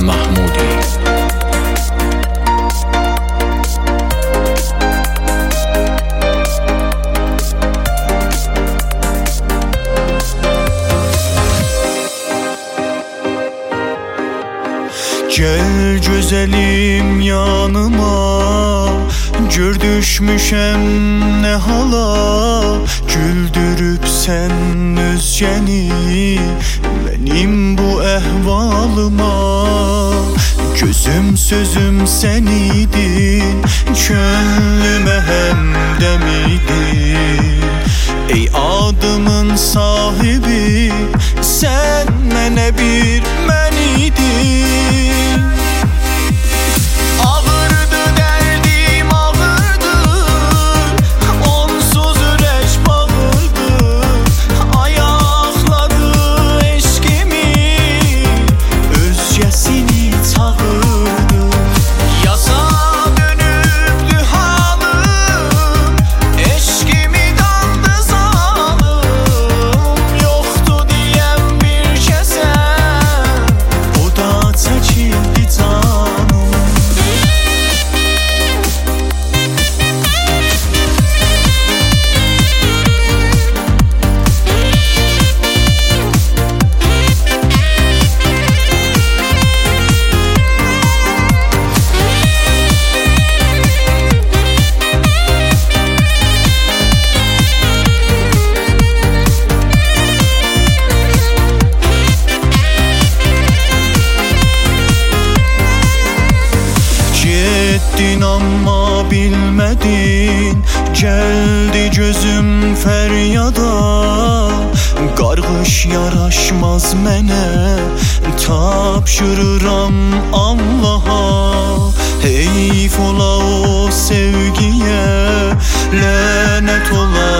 Mahmudi. Gel güzelim yanıma, gör düşmüşem ne hala. Güldürüp sen özgeni benim bu ehvalıma. Gözüm sözüm sen idin, könlüme hemdem idin. Ey adımın sahibi, sen mənə bir mən idin. Ağırdı derdim ağırdı, onsuz ürək bağırdı. Ayaqladı eşkimi, özgəsini çağırdı. Yasa dönübdü halım, eşkimi dandı zalım. Yoktu diyem bir kəsən, o da çəkildi canım. Getdin amma bilmədin, gəldi gözüm fəryada. Qarğış yaraşmaz mənə, tapşırıram Allaha. Heyf ola o sevgiyə, lənət ola